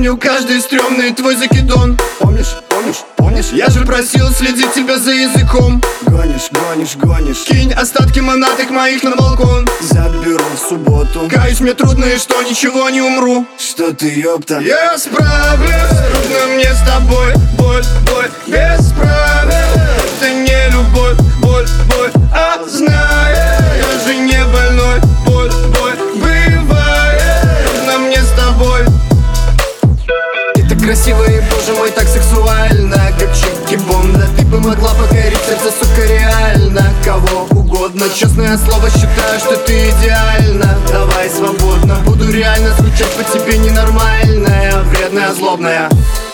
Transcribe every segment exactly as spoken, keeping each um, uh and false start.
Помню каждый стрёмный твой закидон. Помнишь, помнишь, помнишь? Я же просил следить тебя за языком. Гонишь, гонишь, гонишь. Кинь остатки монаток моих на балкон. Заберу в субботу. Каюсь, мне трудно и что ничего не умру. Что ты, ёпта? Я справлюсь, трудно мне с тобой. Боль, боль, без правил. Это не любовь, боль, боль. А знаю, я же не больной. Боль, боль, бывает. Трудно мне с тобой. Ты так красиво и, боже мой, так сексуально, как Чики-Бомб. Да ты бы могла покорить сердце, сука, реально. Кого угодно, честное слово, считаю, что ты идеальна. Давай свободно, буду реально скучать по тебе. Ненормальная, вредная, злобная.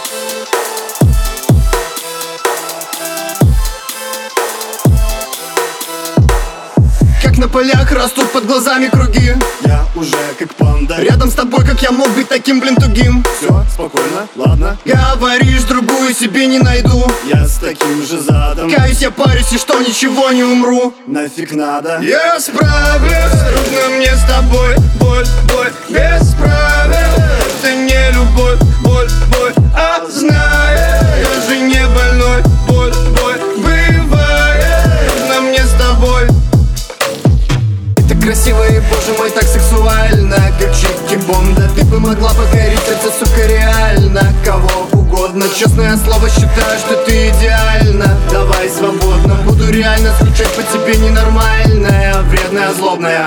Как на полях растут под глазами круги. Я уже как панда. Рядом с тобой, как я мог быть таким, блин, тугим. Все, спокойно, ладно. Говоришь, другую себе не найду. Я с таким же задом. Каюсь, я парюсь, и что ничего не умру. Нафиг надо. Я справлюсь, трудно мне с тобой. Боль, боль, без правил. Это не любовь, боль, боль. А знаю, я же не больной. Боль, боль, бывает. Трудно мне с тобой. Ты так красиво и, боже мой, так сексуально, как Чики-Бомб. Да ты бы могла покорить сердце, сука, реально. Кого угодно, честное слово, считаю, что ты идеальна. Давай свободно, буду реально скучать по тебе. Ненормальная, вредная, злобная.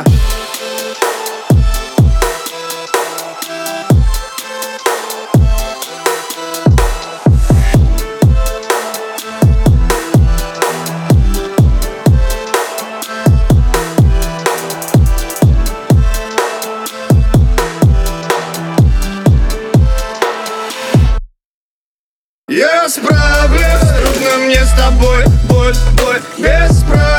Я справлюсь, трудно мне с тобой. Боль, боль, без правил.